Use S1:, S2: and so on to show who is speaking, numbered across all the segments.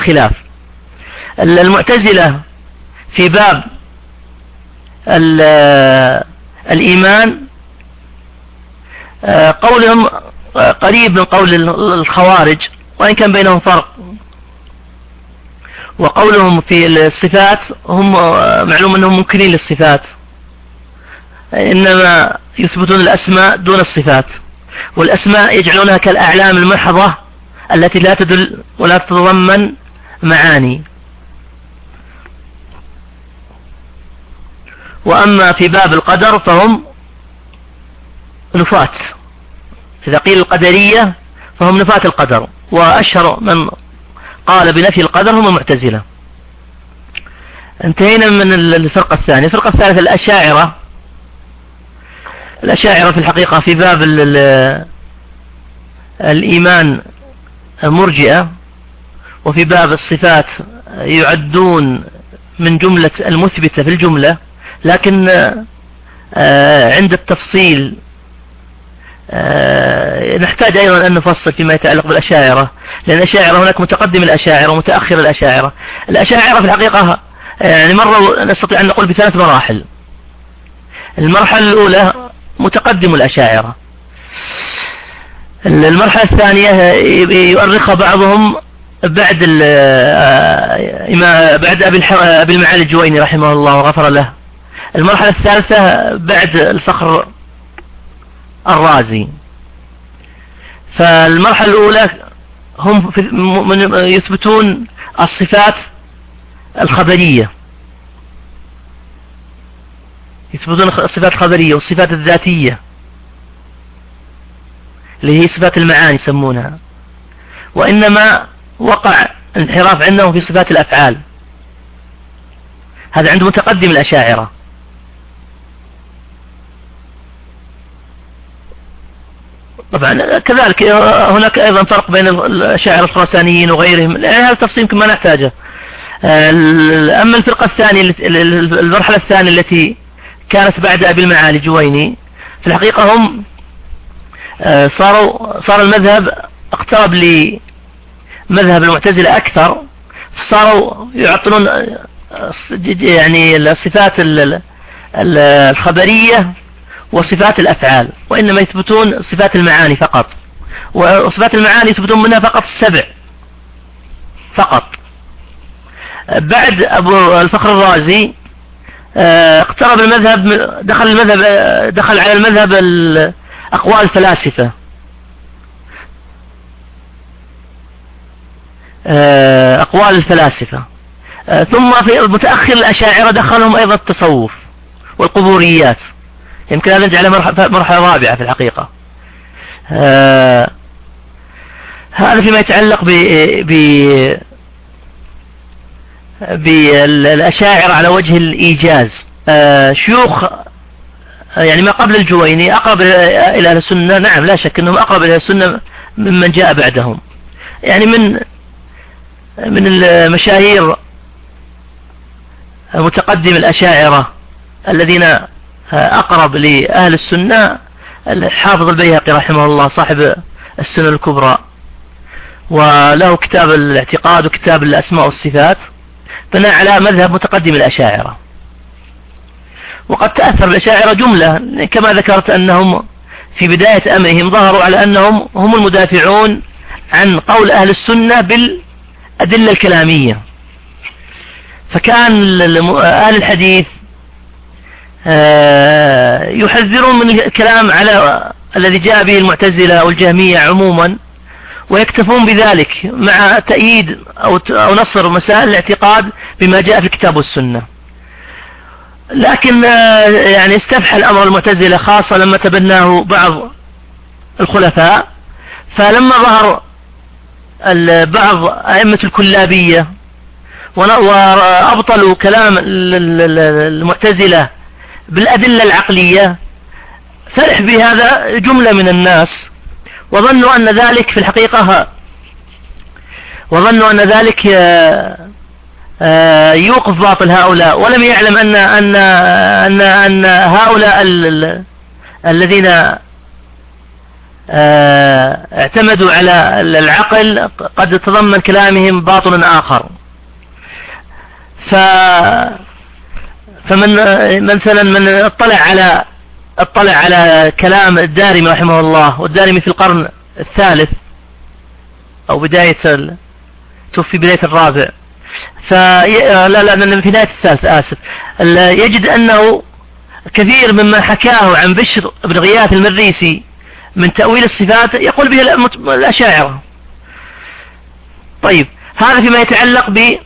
S1: خلاف. المعتزلة في باب الإيمان قولهم قريب من قول الخوارج وإن كان بينهم فرق، وقولهم في الصفات هم معلوم أنهم منكرين للصفات، إنما يثبتون الأسماء دون الصفات، والأسماء يجعلونها كالأعلام المحضة التي لا تدل ولا تتضمن معاني. وأما في باب القدر فهم نفاة، إذا قيل القدرية فهم نفاة القدر، وأشهر من قال بنفي القدر هم المعتزلة. انتهينا من الفرقة الثانية. الفرقة الثالثة الأشاعرة. الأشاعرة في الحقيقة في باب الإيمان مرجئة، وفي باب الصفات يعدون من جملة المثبتة في الجملة، لكن عند التفصيل نحتاج أيضا أن نفصل فيما يتعلق بالأشاعرة، لأن الأشاعرة هناك متقدم الأشاعرة ومتأخر الأشاعرة. الأشاعرة في الحقيقة يعني مرة نستطيع أن نقول بثلاث مراحل. المرحلة الأولى متقدم الأشاعرة، المرحلة الثانية يؤرخها بعضهم بعد أبي المعالي الجويني رحمه الله وغفر له. المرحلة الثالثة بعد الفخر الرازي. فالمرحلة الأولى هم يثبتون الصفات الخبرية، يثبتون الصفات الخبرية والصفات الذاتية اللي هي صفات المعاني يسمونها، وإنما وقع انحراف عندهم في صفات الأفعال. هذا عند متقدم الأشاعرة. طبعا كذلك هناك أيضا فرق بين الأشاعرة الخراسانيين وغيرهم، هذا التفصيل يمكن ما نحتاجه. أما الفرقة الثانية، المرحلة الثانية التي كانت بعد أبي المعالي الجويني، في الحقيقة هم صار المذهب اقترب لمذهب المعتزلة أكثر، فصاروا يعطلون يعني الصفات الخبرية وصفات الأفعال، وإنما يثبتون صفات المعاني فقط، وصفات المعاني يثبتون منها فقط 7 فقط. بعد أبو الفخر الرازي اقترب المذهب، دخل على المذهب أقوال الفلاسفة، أقوال الفلاسفة. ثم في متأخر الأشاعرة دخلهم أيضا التصوف والقبوريات، يمكن أن نجعل مرحلة رابعة في الحقيقة. هذا فيما يتعلق بالأشاعرة على وجه الإيجاز. شيوخ يعني ما قبل الجويني أقرب إلى أهل السنة، نعم لا شك أنهم أقرب إلى السنة ممن جاء بعدهم. يعني من المشاهير متقدم الأشاعرة الذين أقرب لأهل السنة الحافظ البيهقي رحمه الله صاحب السنة الكبرى، وله كتاب الاعتقاد وكتاب الأسماء والصفات، بناء على مذهب متقدم الأشاعرة. وقد تأثر الأشاعرة جملة كما ذكرت أنهم في بداية أمرهم ظهروا على أنهم هم المدافعون عن قول أهل السنة بالأدلة الكلامية، فكان أهل الحديث يحذرون من الكلام على الذي جاء به المعتزلة والجهمية عموما، ويكتفون بذلك مع تأييد أو نصر مسائل الاعتقاد بما جاء في الكتاب والسنة. لكن يعني استفحل أمر المعتزلة خاصة لما تبناه بعض الخلفاء، فلما ظهر بعض أئمة الكلابية وأبطلوا كلام المعتزلة بالأدلة العقلية، فرح بهذا جملة من الناس، وظنوا أن ذلك في الحقيقة يوقف باطل هؤلاء، ولم يعلم أن هؤلاء الذين اعتمدوا على العقل قد تضمن كلامهم باطل آخر. فمن مثلا من اطلع على كلام الدارمي رحمه الله، والدارمي في القرن الثالث أو توفي بداية الرابع، لا في بداية الثالث آسف، يجد أنه كثير مما حكاه عن بشر بن غياث المريسي من تأويل الصفات يقول به الأشاعرة. طيب هذا فيما يتعلق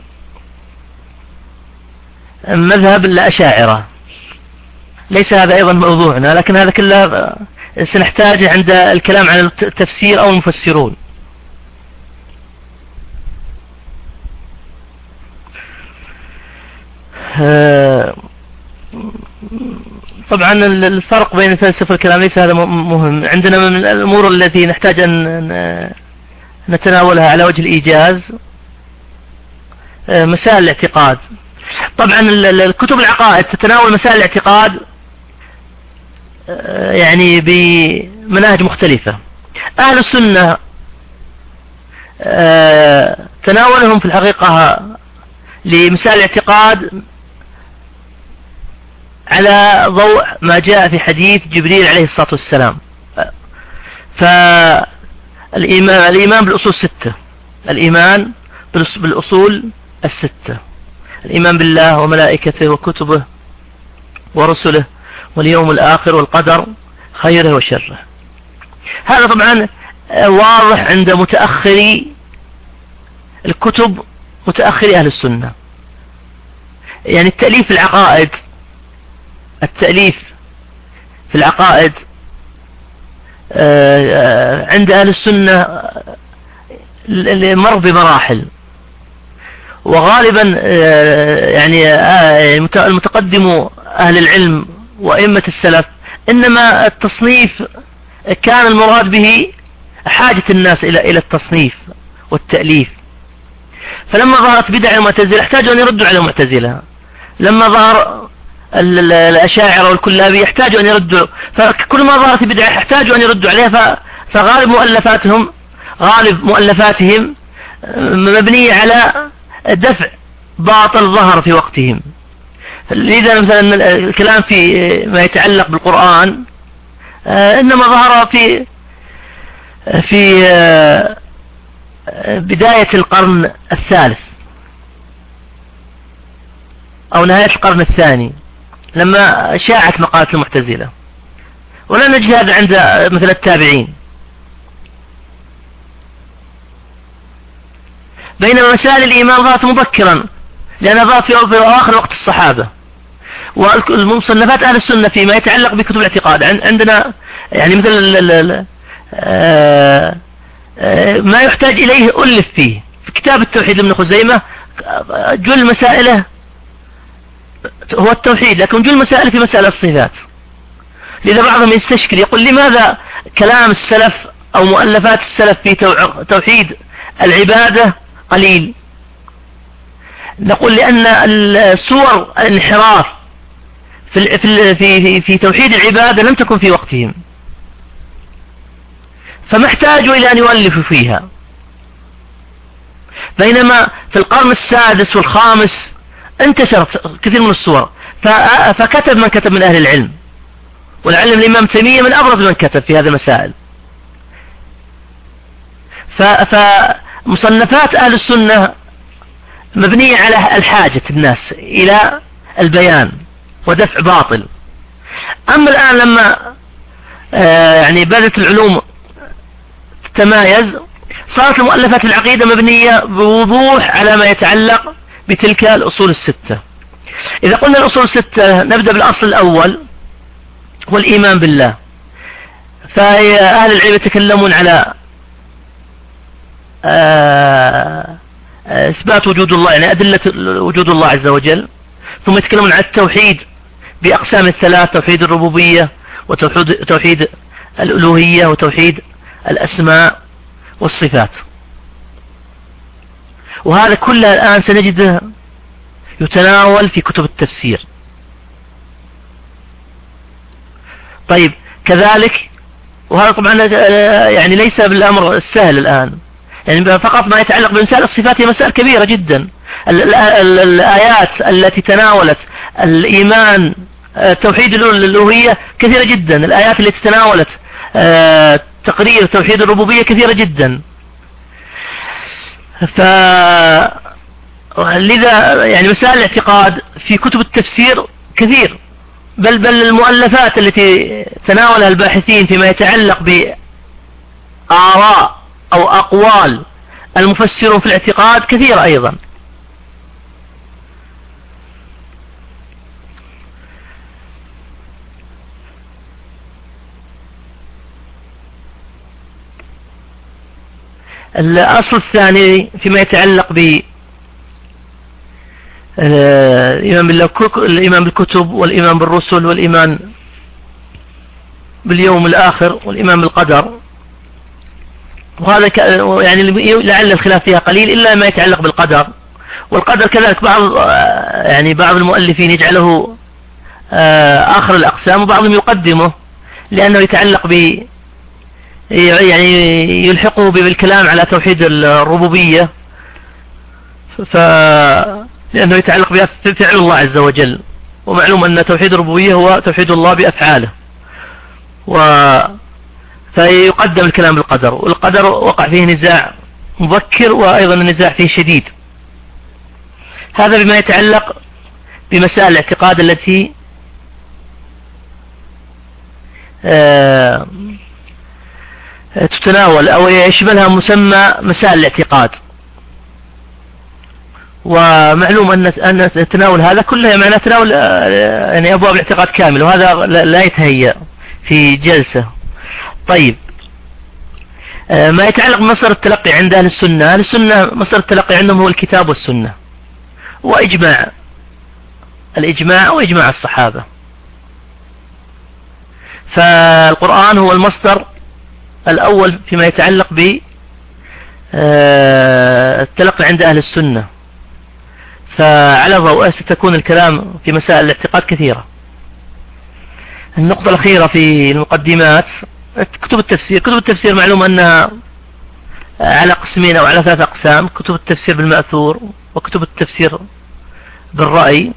S1: بمذهب الأشاعرة. ليس هذا أيضا موضوعنا، لكن هذا كله سنحتاجه عند الكلام عن التفسير أو المفسرون. طبعا الفرق بين الفلسفة والكلام ليس هذا مهم عندنا. من الأمور التي نحتاج أن نتناولها على وجه الإيجاز مسائل الاعتقاد. طبعا الكتب العقائد تتناول مسائل الاعتقاد يعني بمناهج مختلفة. أهل السنة تناولهم في الحقيقة لمسائل الاعتقاد على ضوء ما جاء في حديث جبريل عليه الصلاة والسلام. فالإيمان بالأصول الستة، الإيمان بالأصول الستة، الإيمان بالله وملائكته وكتبه ورسله واليوم الآخر والقدر خيره وشره. هذا طبعا واضح عند متأخري الكتب، متأخري أهل السنة. يعني التأليف في العقائد عند أهل السنة مر بمراحل، وغالبا يعني المتقدم أهل العلم وأئمة السلف إنما التصنيف كان المراد به حاجة الناس إلى التصنيف والتأليف. فلما ظهرت بدع المعتزلة احتاجوا أن يردوا على المعتزلة، لما ظهر الأشاعرة والكلابية يحتاجوا أن يردوا، فكل ما ظهرت بدعة يحتاجوا أن يردوا عليها. فغالب مؤلفاتهم مبنية على دفع باطل ظهر في وقتهم. لذا مثلا الكلام في ما يتعلق بالقرآن إنما ظهر في بداية القرن الثالث أو نهاية القرن الثاني، لما شاعت مقالة المعتزلة، ولا نجد هذا عند مثل التابعين. بينما مسائل الإيمان ظهرت مبكرا لأنها ظهرت في آخر وقت الصحابة. والمصنفات أهل السنة فيما يتعلق بكتب الاعتقاد عندنا يعني مثل ما يحتاج إليه ألف فيه. في كتاب التوحيد لابن خزيمة جل مسائله هو التوحيد، لكن جل مسائل في مسألة الصفات. لذا بعضهم يستشكل يقول لماذا كلام السلف أو مؤلفات السلف في توحيد العبادة قليل؟ نقول لأن الصور الانحراف في توحيد العبادة لم تكن في وقتهم، فما احتاجوا إلى أن يؤلفوا فيها. بينما في القرن السادس والخامس انتشرت كثير من الصور، فكتب من كتب من أهل العلم، والعلم الإمام تيمية من أبرز من كتب في هذه المسائل. فمصنفات أهل السنة مبنية على الحاجة الناس إلى البيان ودفع باطل. أما الآن لما يعني بدأت العلوم تتمايز، صارت المؤلفات العقيدة مبنية بوضوح على ما يتعلق بتلك الأصول الستة. إذا قلنا الأصول الستة نبدأ بالأصل الأول والإيمان بالله. فأهل العلم يتكلمون على إثبات وجود الله، يعني أدلة وجود الله عز وجل. ثم يتكلمون عن التوحيد بأقسام الثلاث: توحيد الربوبية وتوحيد الألوهية وتوحيد الأسماء والصفات. وهذا كله الآن سنجده يتناول في كتب التفسير. طيب كذلك وهذا طبعا يعني ليس بالأمر السهل الآن، يعني فقط ما يتعلق بمسائل الصفات هي مسائل كبيرة جدا. الآيات التي تناولت الإيمان توحيد الألوهية كثيرة جدا، الآيات التي تناولت تقرير توحيد الربوبية كثيرة جدا. لذا يعني مسائل الاعتقاد في كتب التفسير كثير، بل المؤلفات التي تناولها الباحثين فيما يتعلق بآراء أو أقوال المفسرون في الاعتقاد كثيرة أيضا. الأصل الثاني فيما يتعلق ب الإيمان بالكتب والإيمان بالرسل والإيمان باليوم الآخر والإيمان بالقدر، وهذا يعني لعل الخلاف فيها قليل إلا ما يتعلق بالقدر. والقدر كذلك بعض المؤلفين يجعله آخر الأقسام، وبعضهم يقدمه لأنه يتعلق يعني يلحقه بالكلام على توحيد الربوبية، لأنه يتعلق بفعل الله عز وجل، ومعلوم أن توحيد الربوبية هو توحيد الله بأفعاله، فيقدم الكلام بالقدر. والقدر وقع فيه نزاع مبكر، وأيضا النزاع فيه شديد. هذا بما يتعلق بمسائل الاعتقاد التي تتناول أو يشملها مسمى مسائل الاعتقاد. ومعلوم أن تناول هذا كله معناه تناول يعني أبواب الاعتقاد كامل، وهذا لا يتهيأ في جلسة. طيب، ما يتعلق بمصدر التلقي عند أهل السنة. أهل السنة مصدر التلقي عندهم هو الكتاب والسنة الإجماع وإجماع الصحابة. فالقرآن هو المصدر الأول فيما يتعلق بالتلقي عند أهل السنة، فعلى ضوءه ستكون الكلام في مسائل الاعتقاد كثيرة. النقطة الأخيرة في المقدمات كتب التفسير. كتب التفسير معلوم أنها على قسمين أو على 3 أقسام: كتب التفسير بالمأثور، وكتب التفسير بالرأي،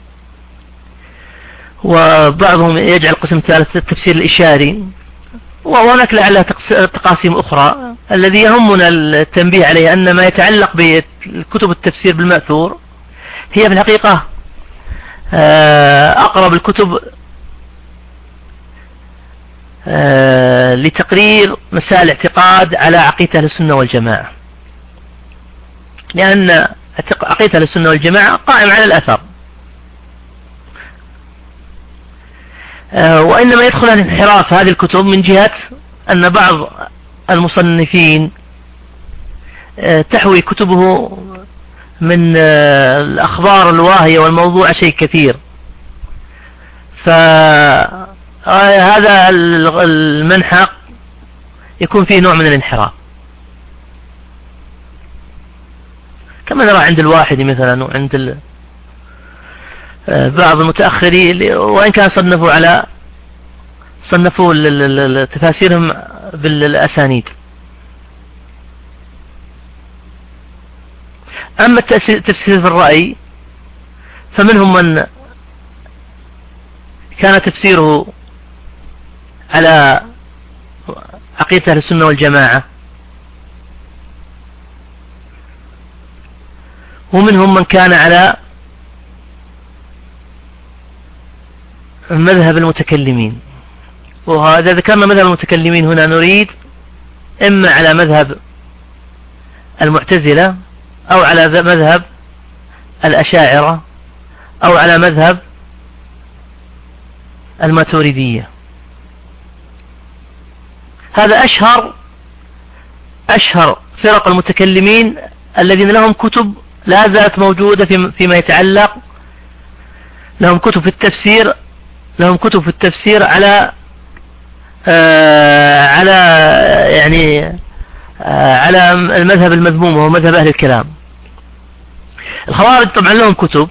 S1: وبعضهم يجعل قسم ثالث التفسير الإشاري، وهناك لعلها تقاسيم أخرى. الذي يهمنا التنبيه عليه أن ما يتعلق بكتب التفسير بالمأثور هي في الحقيقة أقرب الكتب لتقرير مسائل الاعتقاد على عقيدة أهل السنة والجماعة، لأن عقيدة أهل السنة والجماعة قائم على الأثر. وإنما يدخل الانحراف هذه الكتب من جهة أن بعض المصنفين تحوي كتبه من الأخبار الواهية والموضوع شيء كثير، فهذا المنحى يكون فيه نوع من الانحراف، كما نرى عند الواحد مثلا وعند بعض المتأخرين، وإن كان صنفوا تفاسيرهم بالأسانيد. أما التفسير في الرأي فمنهم من كان تفسيره على عقيدة أهل السنة والجماعة، ومنهم من كان على مذهب المتكلمين. وهذا ذكرنا مذهب المتكلمين هنا نريد إما على مذهب المعتزلة، أو على مذهب الأشاعرة، أو على مذهب الماتريدية. هذا أشهر فرق المتكلمين الذين لهم كتب لا زالت موجودة فيما يتعلق، لهم كتب في التفسير على على المذهب المذموم وهو مذهب أهل الكلام. الخوارج طبعا لهم كتب،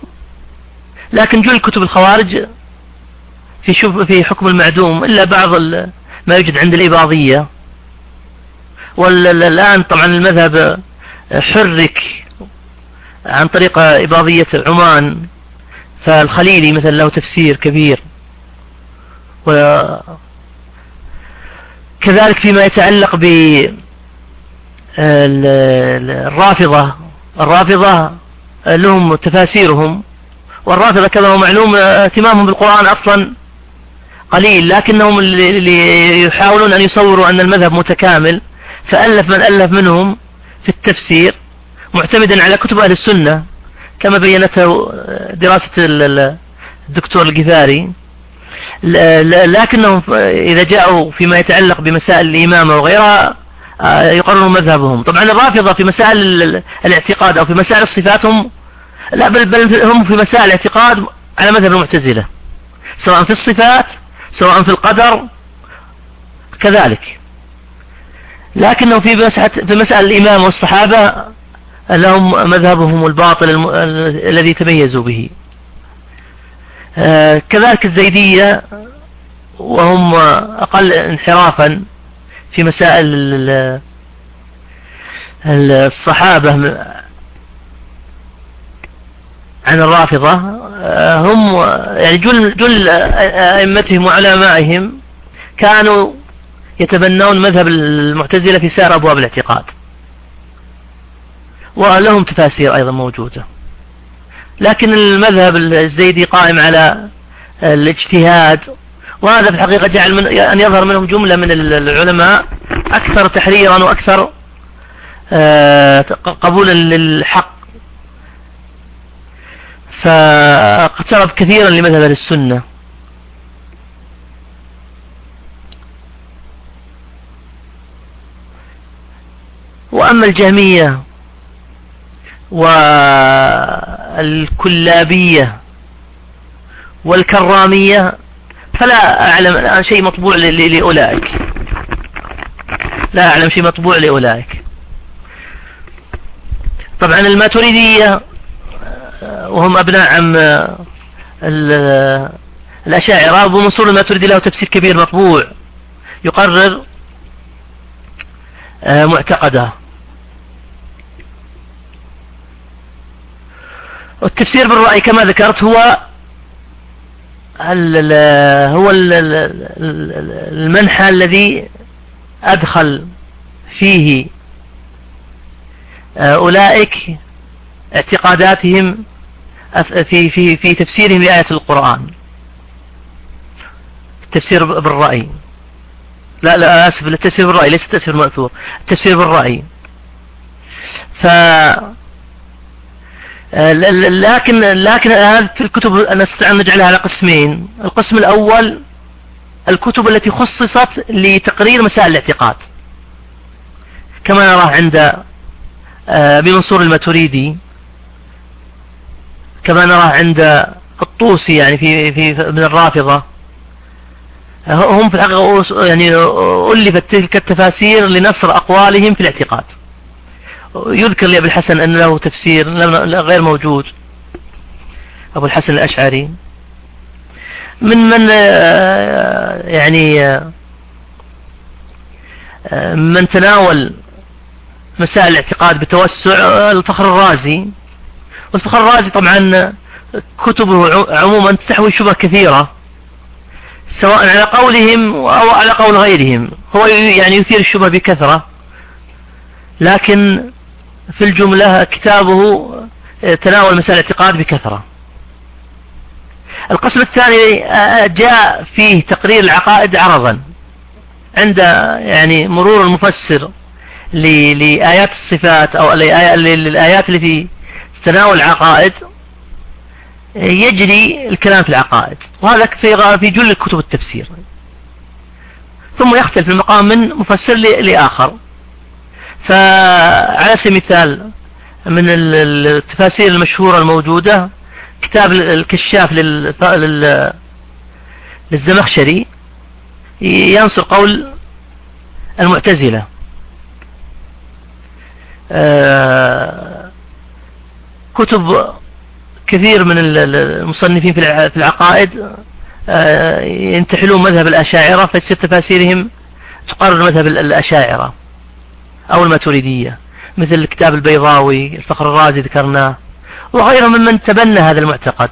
S1: لكن جل كتب الخوارج في حكم المعدوم، إلا بعض ما يوجد عند الإباضية. والآن طبعا المذهب حرك عن طريق إباضية عمان، فالخليلي مثلا له تفسير كبير. وكذلك فيما يتعلق بالرافضة، الرافضة لهم تفاسيرهم، والرافضة كما هو معلوم اهتمامهم بالقرآن أصلا قليل، لكنهم اللي يحاولون أن يصوروا أن المذهب متكامل، فألف من ألف منهم في التفسير معتمدا على كتب أهل السنة كما بينته دراسة الدكتور القفاري. لكنهم إذا جاءوا فيما يتعلق بمسائل الإمامة وغيرها يقررون مذهبهم. طبعا الرافضة في مسائل الاعتقاد أو في مسائل الصفات هم بل هم في مسائل الاعتقاد على مذهب المعتزلة، سواء في الصفات سواء في القدر كذلك. لكنه في مسائل الإمامة والصحابة لهم مذهبهم الباطل الذي تميزوا به. كذلك الزيدية وهم أقل انحرافا في مسائل الصحابة عن الرافضة، هم يعني جل أئمتهم وعلمائهم كانوا يتبنون مذهب المعتزلة في سائر أبواب الاعتقاد، ولهم تفاسير أيضا موجودة. لكن المذهب الزيدي قائم على الاجتهاد، وهذا في الحقيقة جعل أن يظهر منهم جملة من العلماء أكثر تحريرا وأكثر قبولا للحق، فاقترب كثيرا لمذهب السنة. وأما الجهمية والكلابية والكرامية فلا أعلم شيء مطبوع لأولئك، لا أعلم شيء مطبوع لأولئك. طبعا الماتريدية وهم أبناء عم الأشاعرة، أبو منصور الماتريدي له تفسير كبير مطبوع يقرر معتقده. والتفسير بالرأي كما ذكرت هو المنحى الذي أدخل فيه أولئك اعتقاداتهم في تفسيرهم لآية القرآن. التفسير بالرأي، لا آسف، التفسير بالرأي ليس التفسير المأثور، التفسير بالرأي. لكن هذه الكتب نستطيع أن نجعلها على قسمين. القسم الأول الكتب التي خصصت لتقرير مسائل الاعتقاد كما نراه عند أبي منصور الماتريدي، كما نراه عند الطوسي يعني في من الرافضة. هم في الحقيقة يعني ألفت تلك التفاسير لنصر أقوالهم في الاعتقاد. يذكر لأبي الحسن أن له تفسير غير موجود، أبو الحسن الأشعري، من يعني من تناول مسائل الاعتقاد بتوسع الفخر الرازي. والفخر الرازي طبعا كتبه عموما تحوي شبه كثيرة سواء على قولهم أو على قول غيرهم، هو يعني يثير الشبه بكثرة، لكن في الجملة كتابه تناول مسائل الاعتقاد بكثرة. القسم الثاني جاء فيه تقرير العقائد عرضا، عند يعني مرور المفسر لآيات الصفات أو الآيات التي تتناول العقائد يجري الكلام في العقائد، وهذا في جل كتب التفسير. ثم يختلف المقام من مفسر لآخر. فعلى سبيل المثال من التفاسير المشهورة الموجودة كتاب الكشاف للزمخشري ينصر قول المعتزلة. كتب كثير من المصنفين في العقائد ينتحلون مذهب الأشاعرة، فتصير تفاسيرهم تقرر مذهب الأشاعرة أو الماتريدية، مثل كتاب البيضاوي، الفخر الرازي ذكرناه، وغيرهم ممن تبنى هذا المعتقد.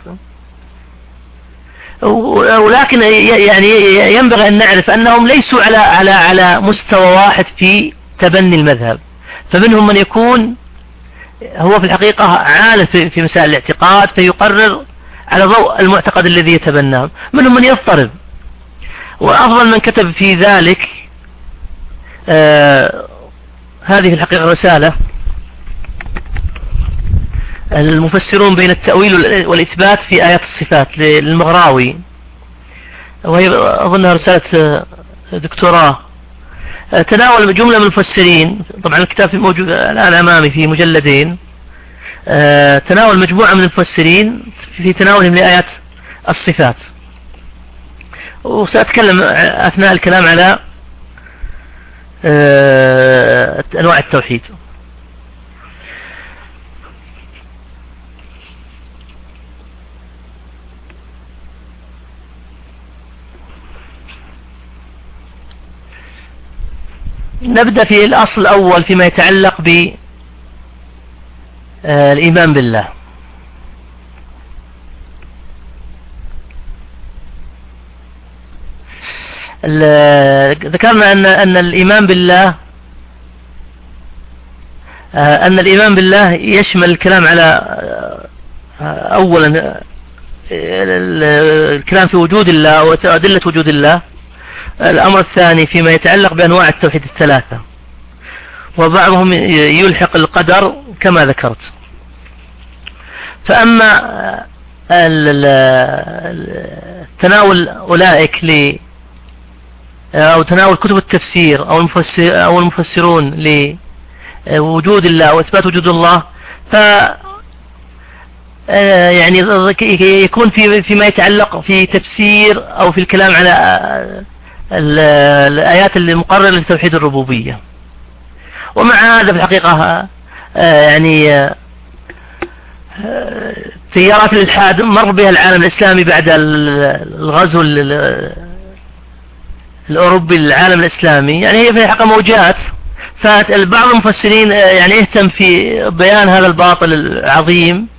S1: ولكن يعني ينبغي أن نعرف أنهم ليسوا على مستوى واحد في تبني المذهب، فمنهم من يكون هو في الحقيقة عالم في مسائل الاعتقاد فيقرر على ضوء المعتقد الذي يتبناه، منهم من يضطرب. وأفضل من كتب في ذلك هذه في الحقيقة رسالة، المفسرون بين التأويل والإثبات في آيات الصفات للمغراوي، وهي أظنها رسالة دكتوراه. تناول جملة من المفسرين، طبعا الكتاب موجود الآن أمامي في مجلدين، تناول مجموعة من المفسرين في تناولهم لآيات الصفات، وسأتكلم أثناء الكلام على أنواع التوحيد. نبدأ في الأصل الأول فيما يتعلق بالإيمان بالله. ذكرنا أن الإيمان بالله يشمل الكلام على أولا الكلام في وجود الله وأدلة وجود الله. الأمر الثاني فيما يتعلق بأنواع التوحيد الثلاثة، وبعضهم يلحق القدر كما ذكرت. فأما تناول أولئك أو تناول كتب التفسير أو المفسرون لوجود الله وإثبات وجود الله، ف يعني يكون فيما يتعلق في تفسير أو في الكلام على الآيات اللي مقررة لتوحيد الربوبية. ومع هذا في الحقيقة يعني تيارات الإلحاد مر بها العالم الإسلامي بعد الغزو الأوروبي للعالم الإسلامي، يعني هي في الحقيقة موجات. فبعض المفسرين يعني يهتم في بيان هذا الباطل العظيم،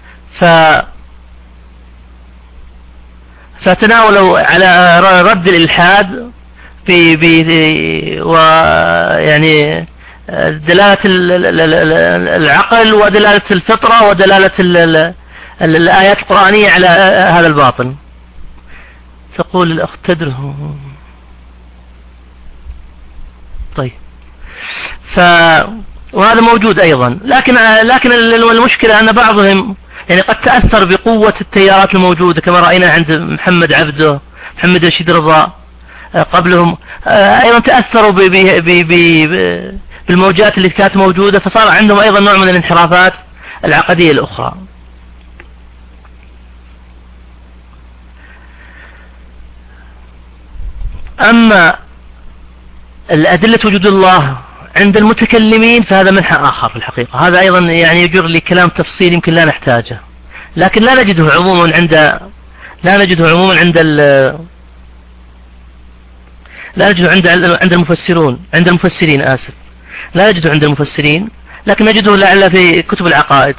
S1: فتناولوا على رد الإلحاد ويعني دلالة العقل ودلالة الفطرة ودلالة الآيات القرآنية على هذا الباطل. تقول الأخت تدره. طيب، وهذا موجود أيضا، لكن المشكلة أن بعضهم يعني قد تأثر بقوة التيارات الموجودة، كما رأينا عند محمد عبده، محمد رشيد رضا قبلهم، أيضا تأثروا بالموجات اللي كانت موجودة، فصار عندهم أيضا نوع من الانحرافات العقدية الأخرى. أما الأدلة وجود الله عند المتكلمين فهذا منحى آخر في الحقيقة، هذا أيضا يعني يجر لي كلام تفصيل يمكن لا نحتاجه، لكن لا نجده عموما عند المفسرين آسف، لا نجده عند المفسرين، لكن نجده لعل في كتب العقائد.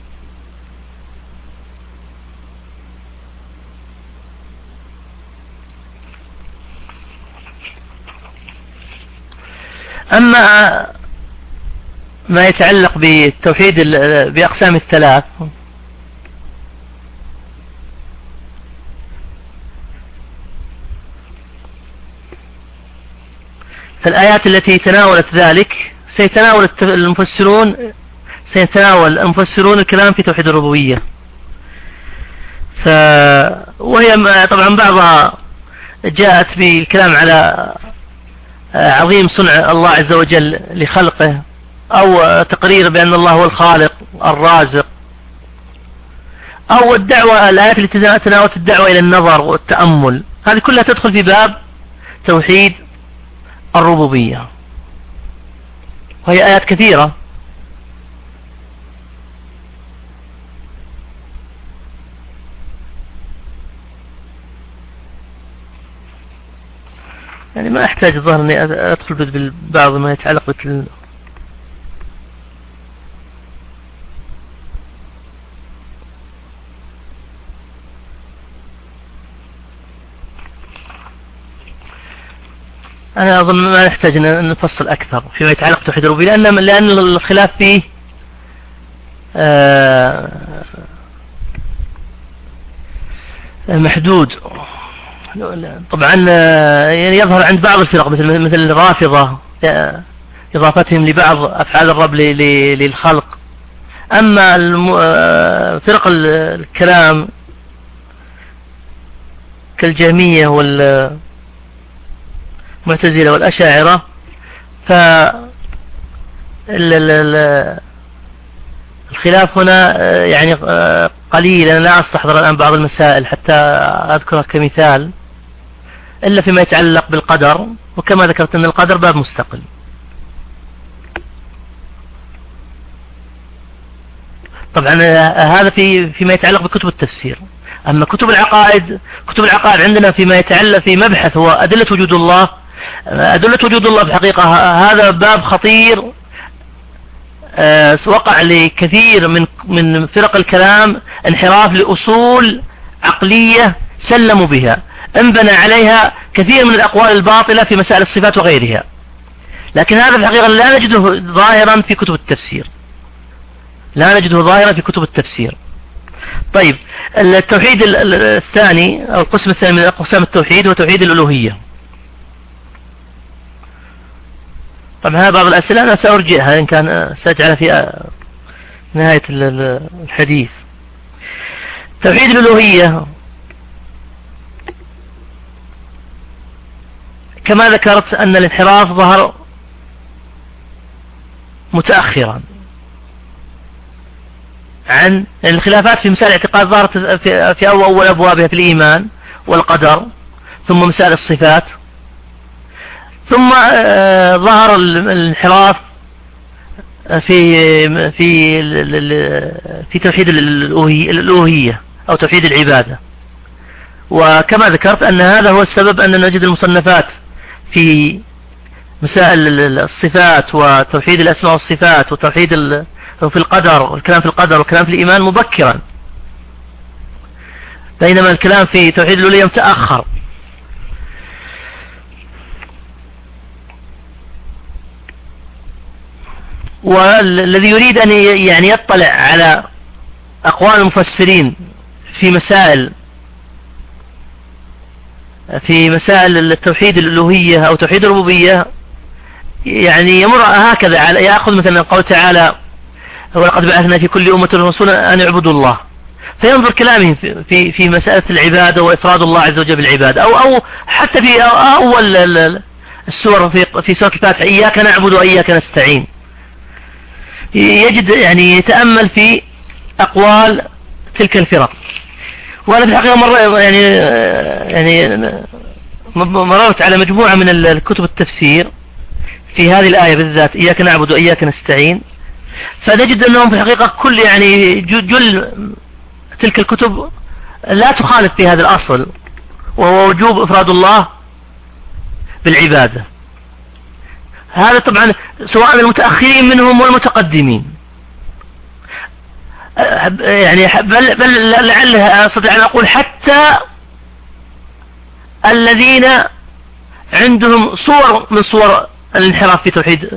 S1: أما ما يتعلق بالتوحيد بأقسام الثلاث، فالآيات التي تناولت ذلك سيتناول المفسرون الكلام في توحيد الربوبية. وهي طبعا بعضها جاءت بالكلام على عظيم صنع الله عز وجل لخلقه، أو تقرير بأن الله هو الخالق الرازق، أو الآيات التي تناولت الدعوة إلى النظر والتأمل، هذه كلها تدخل في باب توحيد الربوبية، وهي آيات كثيرة. يعني ما أحتاج الظاهر أني أدخل بالبعض ما يتعلق أنا أظن ما نحتاج أن نفصل أكثر فيما يتعلق بتوحيد الربوبية لأن الخلاف فيه محدود. طبعا يعني يظهر عند بعض الفرق مثل الرافضة إضافتهم لبعض أفعال الرب للخلق. أما فرق الكلام كالجهمية والمعتزلة والأشاعرة الخلاف هنا يعني قليل. أنا لا أستحضر الآن بعض المسائل حتى أذكرها كمثال إلا فيما يتعلق بالقدر، وكما ذكرت أن القدر باب مستقل. طبعا هذا فيما يتعلق بكتب التفسير. أما كتب العقائد عندنا فيما يتعلق في مبحث هو أدلة وجود الله. أدلة وجود الله بحقيقة هذا باب خطير وقع لكثير من فرق الكلام انحراف لأصول عقلية سلموا بها، انبنى عليها كثير من الأقوال الباطلة في مسائل الصفات وغيرها، لكن هذا الحقيقة لا نجده ظاهرا في كتب التفسير. طيب التوحيد الثاني أو القسم الثاني من أقسام التوحيد هو توحيد الألوهية. طبعا هذا بعض الأسئلة أنا سأرجئها إن كان سأجعلها في نهاية الحديث. توحيد الألوهية كما ذكرت أن الانحراف ظهر متأخرا عن الخلافات في مسائل الاعتقاد ظهرت في أول أبوابها في الإيمان والقدر، ثم مسائل الصفات، ثم ظهر الانحراف في توحيد الألوهية أو توحيد العبادة. وكما ذكرت أن هذا هو السبب أن نجد المصنفات في مسائل الصفات وتوحيد الأسماء والصفات وتوحيد في القدر والكلام في القدر والكلام في الإيمان مبكرا، بينما الكلام في توحيد الألوهية متأخر. والذي يريد أن يعني يطلع على أقوال المفسرين في مسائل التوحيد الألوهية أو توحيد الربوبية يعني يمر هكذا يأخذ مثلا قول تعالى ولقد بعثنا في كل أمة رسولا أن يعبدوا الله، فينظر كلامهم في مسألة العبادة وإفراد الله عز وجل بالعبادة، أو حتى في أول السور في سورة الفاتحة إياك نعبد وإياك نستعين، يجد يعني يتأمل في أقوال تلك الفرق. وأنا في الحقيقة مررت على مجموعة من الكتب التفسير في هذه الآية بالذات إياك نعبد وإياك نستعين، فنجد أنهم في الحقيقة كل يعني جل تلك الكتب لا تخالف في هذا الأصل، وهو وجوب إفراد الله بالعبادة. هذا طبعا سواء المتأخرين منهم والمتقدمين، يعني بل لعلها أستطيع أن أقول حتى الذين عندهم صور من صور الانحراف في توحيد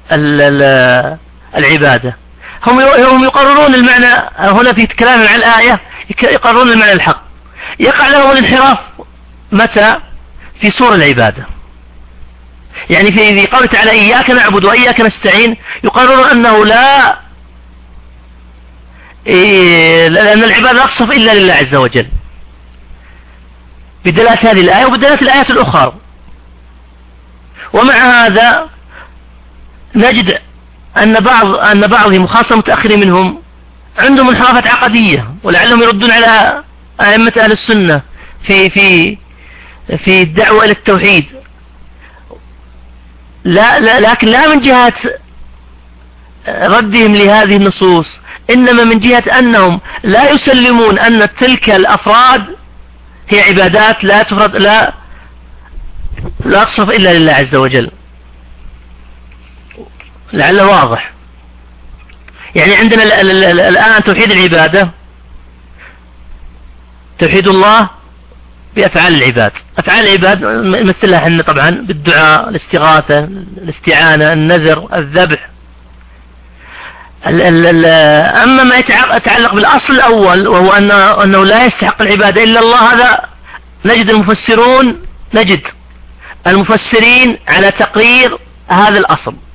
S1: العبادة هم يقررون المعنى هنا في كلامهم عن الآية، يقررون المعنى الحق. يقع لهم الانحراف متى؟ في صور العبادة. يعني في قوله تعالى إياك نعبد وإياك نستعين يقررون أنه لأن العبادة لا تصف إلا لله عز وجل بدلالة هذه الآية وبدلالة الآيات الأخرى. ومع هذا نجد أن بعضهم وخاصة متأخرين منهم عندهم انحرافات عقدية، ولعلهم يردون على أئمة أهل السنة في الدعوة إلى التوحيد، لكن لا من جهة ردهم لهذه النصوص، إنما من جهة أنهم لا يسلمون أن تلك الأفراد هي عبادات لا لا تصرف إلا لله عز وجل. لعله واضح. يعني عندنا الآن توحيد العبادة، توحيد الله بأفعال العباد. أفعال العباد مثلها احنا طبعا بالدعاء، الاستغاثة، الاستعانة، النذر، الذبح. أما ما يتعلق بالأصل الأول وهو أنه لا يستحق العبادة إلا الله، هذا نجد المفسرين على تقرير هذا الأصل.